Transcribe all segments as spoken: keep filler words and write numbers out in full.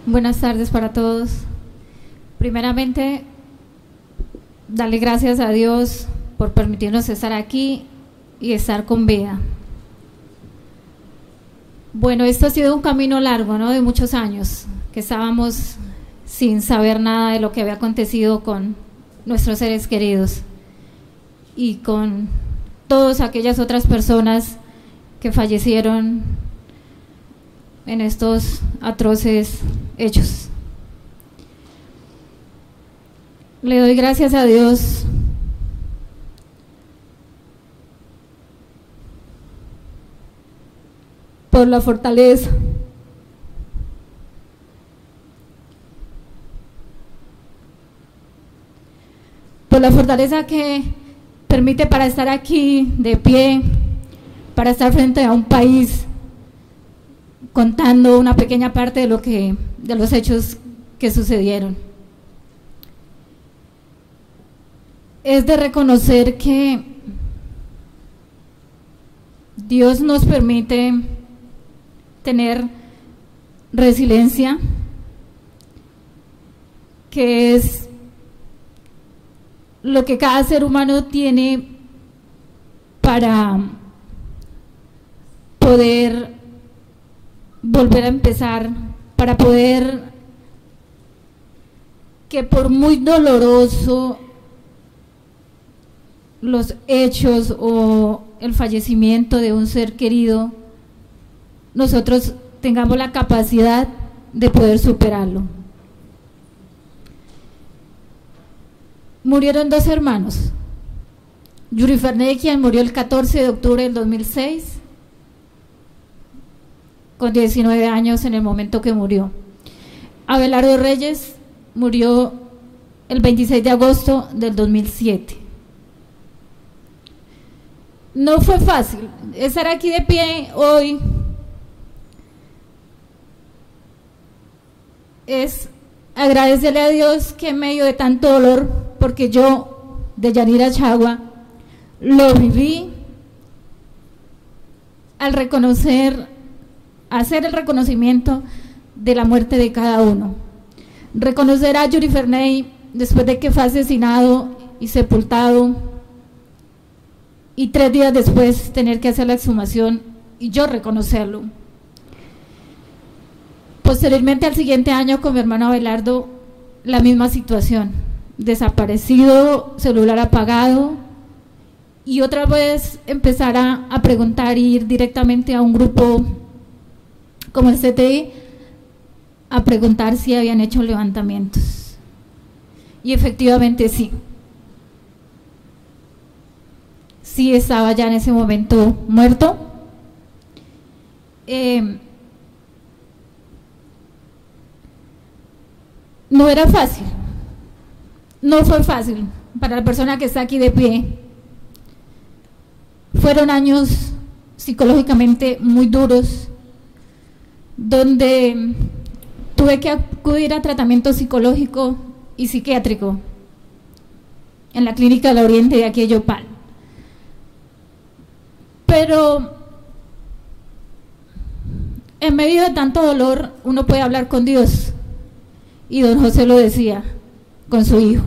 Buenas tardes para todos. Primeramente, darle gracias a Dios por permitirnos estar aquí y estar con vida. Bueno, esto ha sido un camino largo, ¿no? De muchos años, que estábamos sin saber nada de lo que había acontecido con nuestros seres queridos y con todas aquellas otras personas que fallecieron en estos atroces hechos. Le doy gracias a Dios por la fortaleza, por la fortaleza que permite para estar aquí de pie, para estar frente a un país contando una pequeña parte de lo que de los hechos que sucedieron. Es de reconocer que Dios nos permite tener resiliencia, que es lo que cada ser humano tiene para poder volver a empezar, para poder que por muy doloroso los hechos o el fallecimiento de un ser querido, nosotros tengamos la capacidad de poder superarlo. Murieron dos hermanos, Yuri Ferney, quien murió el catorce de octubre del dos mil seis, con diecinueve años en el momento que murió. Abelardo Reyes murió el veintiséis de agosto del dos mil siete. No fue fácil estar aquí de pie hoy. Es agradecerle a Dios que en medio de tanto dolor, porque yo de Yanira Chagua lo viví, al reconocer, hacer el reconocimiento de la muerte de cada uno. Reconocer a Yuri Ferney después de que fue asesinado y sepultado, y tres días después tener que hacer la exhumación y yo reconocerlo. Posteriormente, al siguiente año, con mi hermano Abelardo, la misma situación, desaparecido, celular apagado, y otra vez empezar a, a preguntar, ir directamente a un grupo como el C T I a preguntar si habían hecho levantamientos, y efectivamente sí, sí estaba ya en ese momento muerto. Eh, no era fácil, no fue fácil para la persona que está aquí de pie. Fueron años psicológicamente muy duros, donde tuve que acudir a tratamiento psicológico y psiquiátrico en la clínica del Oriente de aquí de Yopal. Pero en medio de tanto dolor uno puede hablar con Dios, y don José lo decía con su hijo.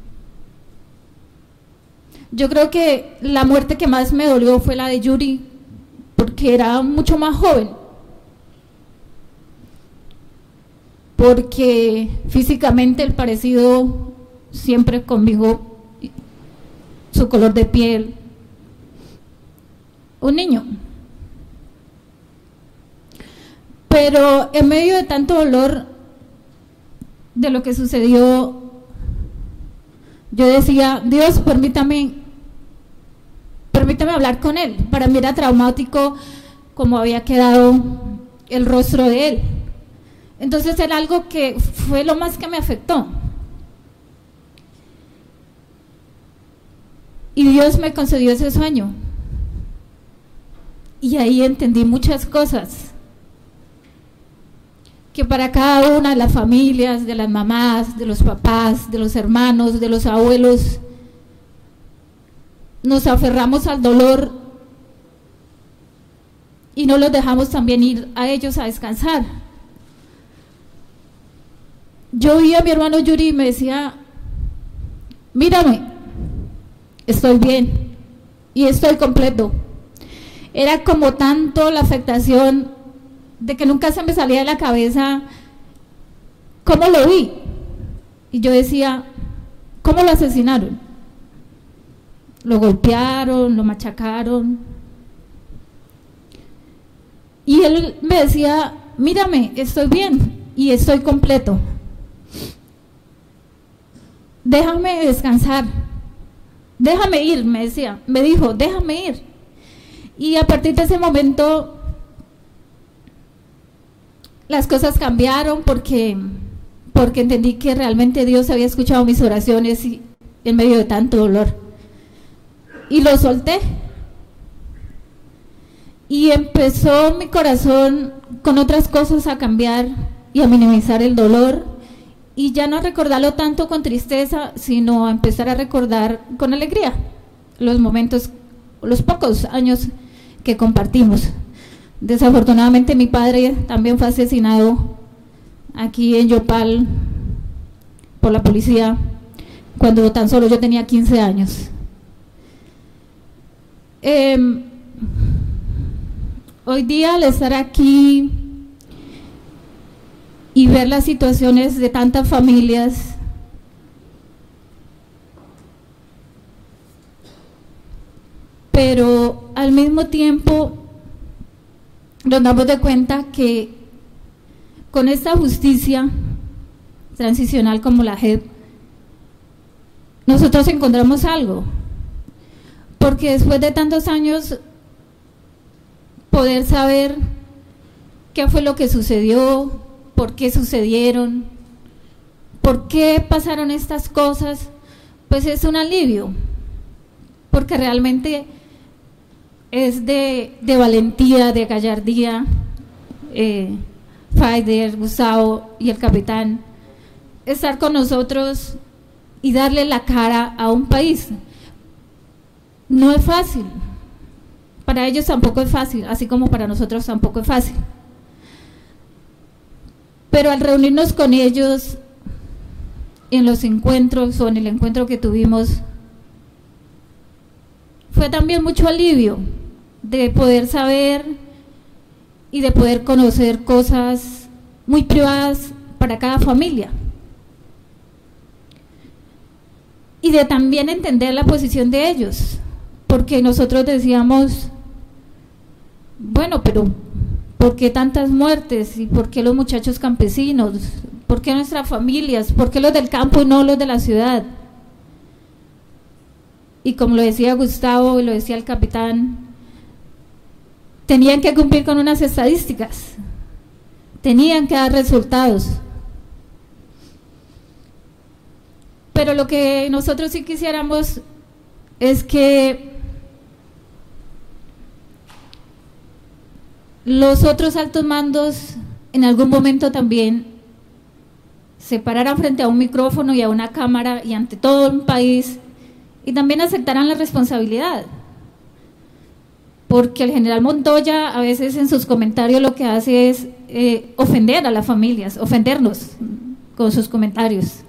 Yo creo que la muerte que más me dolió fue la de Yuri, porque era mucho más joven, porque físicamente el parecido siempre conmigo, su color de piel, un niño. Pero en medio de tanto dolor de lo que sucedió, yo decía, Dios, permítame, permítame hablar con él. Para mí era traumático como había quedado el rostro de él. Entonces era algo que fue lo más que me afectó. Y Dios me concedió ese sueño. Y ahí entendí muchas cosas, que para cada una de las familias, de las mamás, de los papás, de los hermanos, de los abuelos, nos aferramos al dolor y no los dejamos también ir a ellos a descansar. yo vi a mi hermano Yuri y me decía, mírame, estoy bien y estoy completo. Era como tanto la afectación de que nunca se me salía de la cabeza cómo lo vi. Y yo decía, ¿cómo lo asesinaron? Lo golpearon, lo machacaron. Y él me decía, mírame, estoy bien y estoy completo. Déjame descansar, déjame ir, me decía, me dijo, déjame ir. Y a partir de ese momento las cosas cambiaron porque, porque entendí que realmente Dios había escuchado mis oraciones y, en medio de tanto dolor. Y lo solté. Y empezó mi corazón con otras cosas a cambiar y a minimizar el dolor. Y ya no a recordarlo tanto con tristeza, sino a empezar a recordar con alegría los momentos, los pocos años que compartimos. Desafortunadamente mi padre también fue asesinado aquí en Yopal por la policía cuando tan solo yo tenía quince años. Eh, hoy día al estar aquí y ver las situaciones de tantas familias, pero al mismo tiempo nos damos de cuenta que con esta justicia transicional como la J E P, nosotros encontramos algo, porque después de tantos años poder saber qué fue lo que sucedió, por qué sucedieron, por qué pasaron estas cosas, pues es un alivio, porque realmente es de, de valentía, de gallardía. eh, Faider, Gustavo y el capitán, estar con nosotros y darle la cara a un país. No es fácil, para ellos tampoco es fácil, así como para nosotros tampoco es fácil. Pero al reunirnos con ellos en los encuentros o en el encuentro que tuvimos, fue también mucho alivio de poder saber y de poder conocer cosas muy privadas para cada familia. Y de también entender la posición de ellos, porque nosotros decíamos, bueno, pero ¿por qué tantas muertes? ¿Y por qué los muchachos campesinos? ¿Por qué nuestras familias? ¿Por qué los del campo y no los de la ciudad? Y como lo decía Gustavo y lo decía el capitán, tenían que cumplir con unas estadísticas, tenían que dar resultados. Pero lo que nosotros sí quisiéramos es que los otros altos mandos en algún momento también se pararan frente a un micrófono y a una cámara y ante todo un país y también aceptaran la responsabilidad. Porque el general Montoya a veces en sus comentarios lo que hace es eh, ofender a las familias, ofendernos con sus comentarios.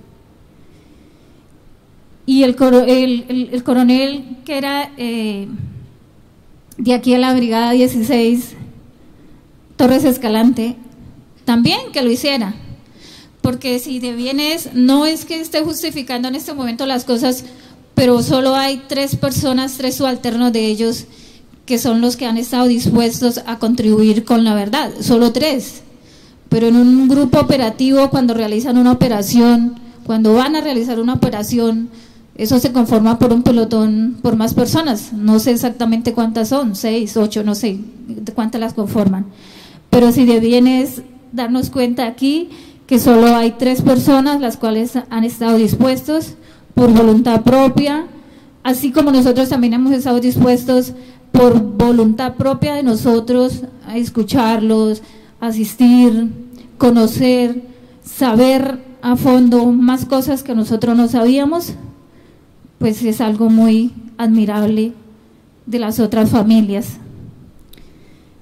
Y el, el, el, el coronel que era eh, de aquí a la brigada dieciséis, Torres Escalante, también que lo hiciera, porque si de bienes, no es que esté justificando en este momento las cosas, pero solo hay tres personas, tres subalternos de ellos, que son los que han estado dispuestos a contribuir con la verdad, solo tres. Pero en un grupo operativo, cuando realizan una operación, cuando van a realizar una operación, eso se conforma por un pelotón, por más personas, no sé exactamente cuántas son, seis, ocho, no sé de cuántas las conforman, pero si de bien es darnos cuenta aquí que solo hay tres personas las cuales han estado dispuestos por voluntad propia, así como nosotros también hemos estado dispuestos por voluntad propia de nosotros a escucharlos, asistir, conocer, saber a fondo más cosas que nosotros no sabíamos, pues es algo muy admirable de las otras familias.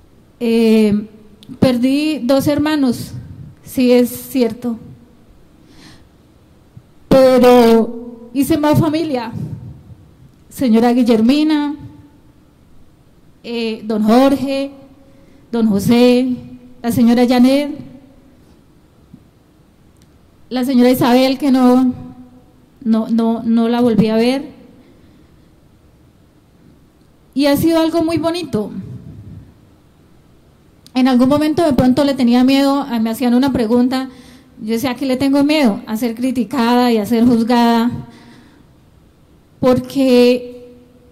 Eh, perdí dos hermanos, sí es cierto, pero hice más familia. Señora Guillermina, eh, don Jorge, don José, la señora Janet, la señora Isabel, que no, no, no, no la volví a ver. Y ha sido algo muy bonito. En algún momento de pronto le tenía miedo, me hacían una pregunta, yo decía, ¿a qué le tengo miedo? A ser criticada y a ser juzgada, porque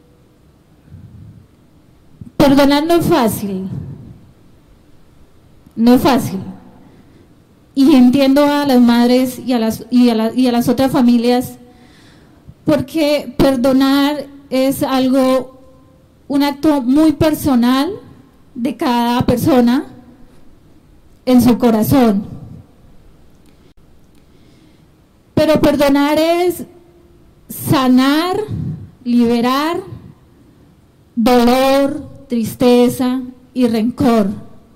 perdonar no es fácil, no es fácil. Y entiendo a las madres y a las, y a la, y a las otras familias, porque perdonar es algo, un acto muy personal de cada persona en su corazón. Pero perdonar es sanar, liberar dolor, tristeza y rencor.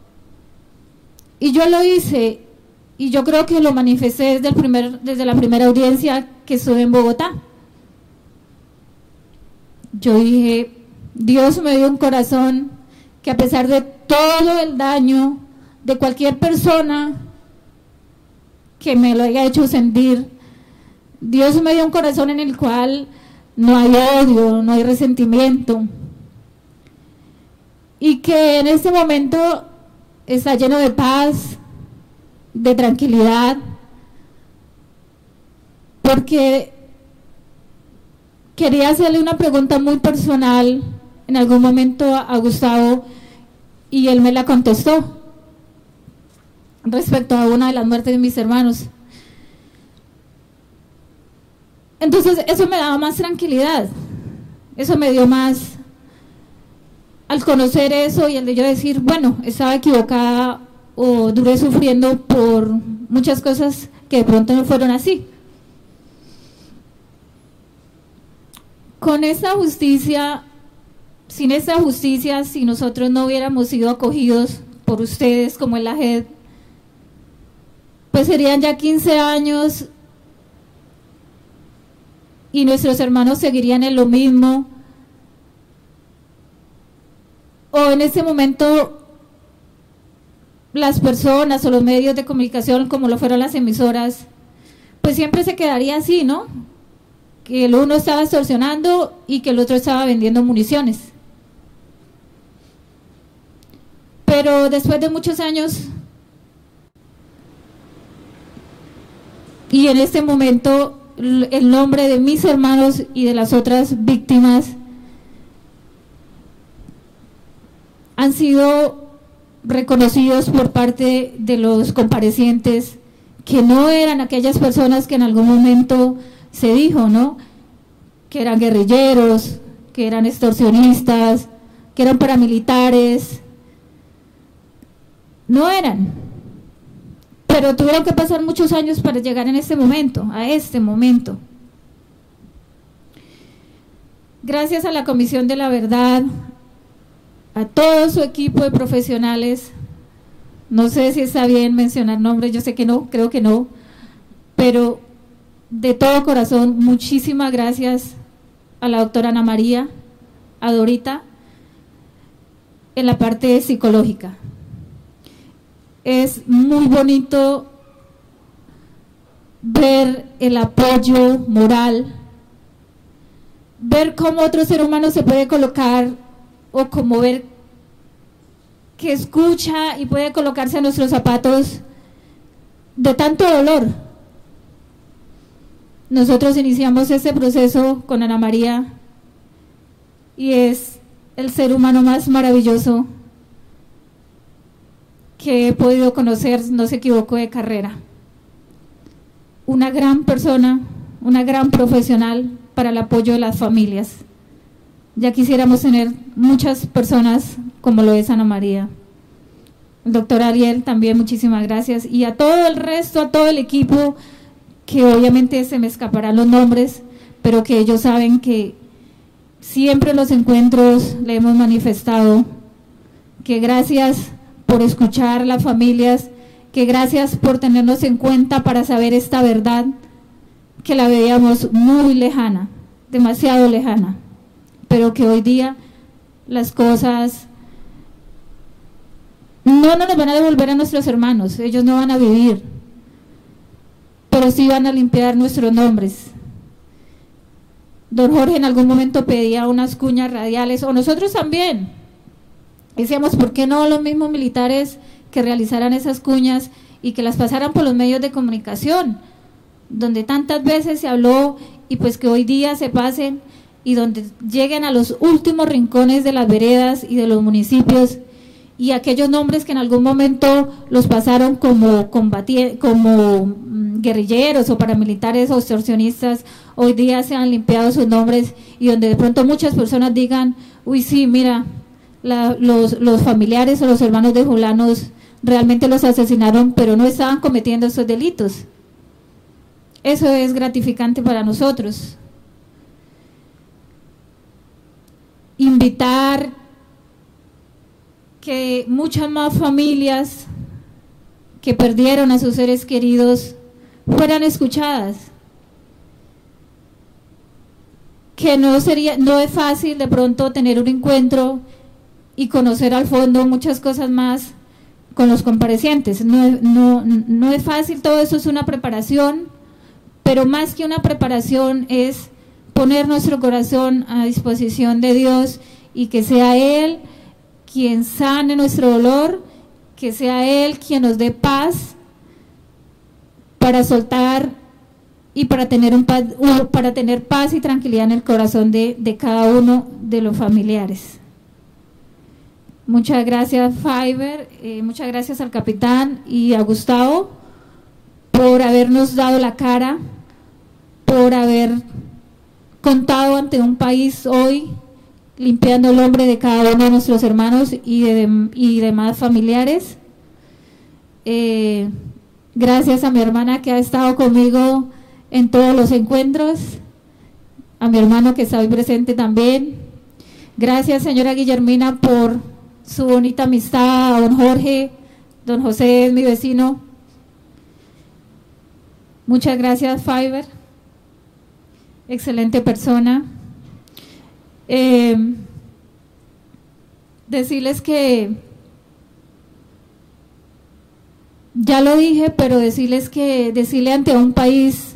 Y yo lo hice, y yo creo que lo manifesté desde, el primer, desde la primera audiencia que estuve en Bogotá. Yo dije, Dios me dio un corazón que a pesar de todo el daño de cualquier persona que me lo haya hecho sentir, Dios me dio un corazón en el cual no hay odio, no hay resentimiento, y que en este momento está lleno de paz, de tranquilidad, porque quería hacerle una pregunta muy personal en algún momento a Gustavo, y él me la contestó respecto a una de las muertes de mis hermanos. Entonces eso me daba más tranquilidad, eso me dio más, al conocer eso y el de yo decir, bueno, estaba equivocada o duré sufriendo por muchas cosas que de pronto no fueron así. Con esta justicia, sin esta justicia, si nosotros no hubiéramos sido acogidos por ustedes como en la J E D, pues serían ya quince años y nuestros hermanos seguirían en lo mismo, o en este momento las personas o los medios de comunicación, como lo fueron las emisoras, pues siempre se quedaría así, ¿no? Que el uno estaba extorsionando y que el otro estaba vendiendo municiones. Pero después de muchos años, y en este momento, el nombre de mis hermanos y de las otras víctimas han sido reconocidos por parte de los comparecientes, que no eran aquellas personas que en algún momento se dijo, ¿no?, que eran guerrilleros, que eran extorsionistas, que eran paramilitares. No eran, pero tuvieron que pasar muchos años para llegar en este momento, a este momento. Gracias a la Comisión de la Verdad, a todo su equipo de profesionales, no sé si está bien mencionar nombres, yo sé que no, creo que no, pero de todo corazón, muchísimas gracias a la doctora Ana María, a Dorita, en la parte psicológica. Es muy bonito ver el apoyo moral, ver cómo otro ser humano se puede colocar, o como ver que escucha y puede colocarse a nuestros zapatos de tanto dolor. Nosotros iniciamos este proceso con Ana María y es el ser humano más maravilloso que he podido conocer, no se equivocó de carrera. Una gran persona, una gran profesional para el apoyo de las familias. Ya quisiéramos tener muchas personas como lo es Ana María. El doctor Ariel también, muchísimas gracias. Y a todo el resto, a todo el equipo, que obviamente se me escaparán los nombres, pero que ellos saben que siempre en los encuentros le hemos manifestado que gracias por escuchar las familias, que gracias por tenernos en cuenta para saber esta verdad, que la veíamos muy lejana, demasiado lejana, pero que hoy día las cosas no nos van a devolver a nuestros hermanos, ellos no van a vivir, pero sí van a limpiar nuestros nombres. Don Jorge en algún momento pedía unas cuñas radiales, o nosotros también. Decíamos, ¿por qué no los mismos militares que realizaran esas cuñas y que las pasaran por los medios de comunicación, donde tantas veces se habló, y pues que hoy día se pasen y donde lleguen a los últimos rincones de las veredas y de los municipios, y aquellos nombres que en algún momento los pasaron como combati- como guerrilleros o paramilitares o extorsionistas, hoy día se han limpiado sus nombres, y donde de pronto muchas personas digan, uy sí, mira, la, los, los familiares o los hermanos de fulanos realmente los asesinaron, pero no estaban cometiendo esos delitos. Eso es gratificante para nosotros. Invitar que muchas más familias que perdieron a sus seres queridos fueran escuchadas, que no sería, no es fácil de pronto tener un encuentro y conocer al fondo muchas cosas más con los comparecientes, no, no, no es fácil, todo eso es una preparación, pero más que una preparación es poner nuestro corazón a disposición de Dios y que sea Él quien sane nuestro dolor, que sea Él quien nos dé paz para soltar y para tener, un paz, para tener paz y tranquilidad en el corazón de, de cada uno de los familiares. Muchas gracias, Fiverr, eh, muchas gracias al capitán y a Gustavo por habernos dado la cara, por haber contado ante un país hoy, limpiando el nombre de cada uno de nuestros hermanos y, de, y demás familiares. Eh, gracias a mi hermana que ha estado conmigo en todos los encuentros, a mi hermano que está hoy presente también. Gracias, señora Guillermina, por su bonita amistad, a don Jorge, don José es mi vecino. Muchas gracias, Fiverr, excelente persona. Eh, decirles que ya lo dije, pero decirles que decirle ante un país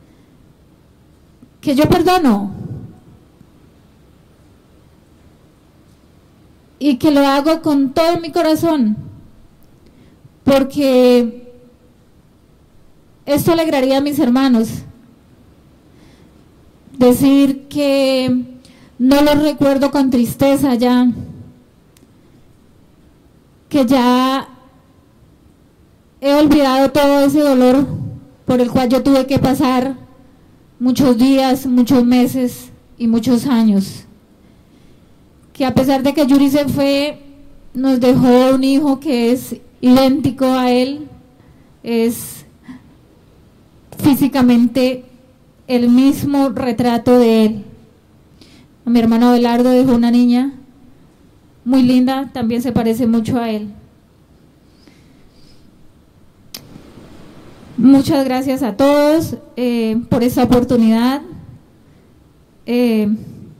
que yo perdono y que lo hago con todo mi corazón, porque esto alegraría a mis hermanos, decir que no los recuerdo con tristeza ya, que ya he olvidado todo ese dolor por el cual yo tuve que pasar muchos días, muchos meses y muchos años. Que a pesar de que Yuri se fue, nos dejó un hijo que es idéntico a él, es físicamente el mismo retrato de él. A mi hermano Abelardo dejó una niña muy linda, también se parece mucho a él. Muchas gracias a todos eh, por esta oportunidad. Eh,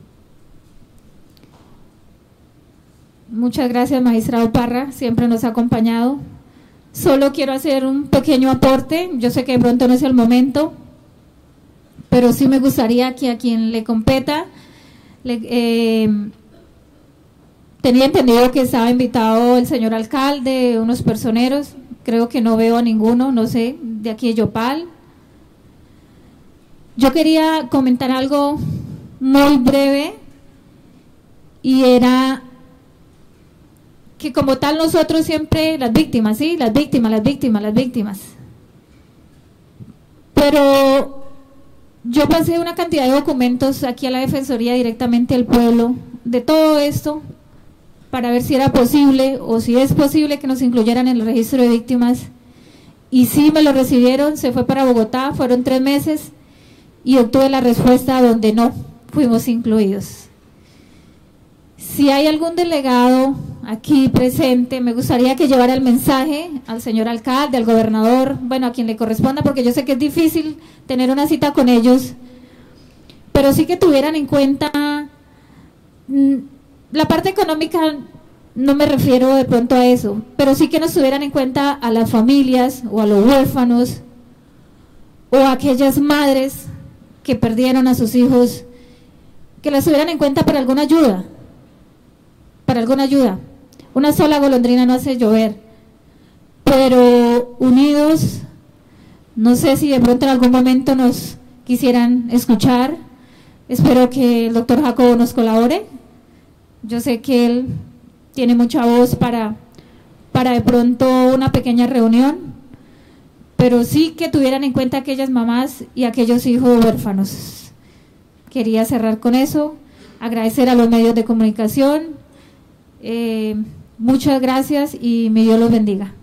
muchas gracias, magistrado Parra, siempre nos ha acompañado. Solo quiero hacer un pequeño aporte, yo sé que de pronto no es el momento, pero sí me gustaría que a quien le competa, le, eh, tenía entendido que estaba invitado el señor alcalde, unos personeros, creo que no veo a ninguno, no sé, de aquí de Yopal. Yo quería comentar algo muy breve, y era que como tal nosotros siempre, las víctimas, sí, las víctimas, las víctimas, las víctimas. Pero yo pasé una cantidad de documentos aquí a la Defensoría directamente al pueblo, de todo esto, para ver si era posible o si es posible que nos incluyeran en el registro de víctimas. Y sí me lo recibieron, se fue para Bogotá, fueron tres meses y obtuve la respuesta donde no fuimos incluidos. Si hay algún delegado aquí presente, me gustaría que llevara el mensaje al señor alcalde, al gobernador, bueno, a quien le corresponda, porque yo sé que es difícil tener una cita con ellos, pero sí que tuvieran en cuenta mm, la parte económica. No me refiero de pronto a eso, pero sí que nos tuvieran en cuenta a las familias o a los huérfanos o a aquellas madres que perdieron a sus hijos, que las tuvieran en cuenta para alguna ayuda, para alguna ayuda. Una sola golondrina no hace llover, pero unidos, no sé si de pronto en algún momento nos quisieran escuchar. Espero que el doctor Jacobo nos colabore. Yo sé que él tiene mucha voz para, para de pronto una pequeña reunión, pero sí que tuvieran en cuenta aquellas mamás y aquellos hijos huérfanos. Quería cerrar con eso, agradecer a los medios de comunicación, eh, muchas gracias y mi Dios los bendiga.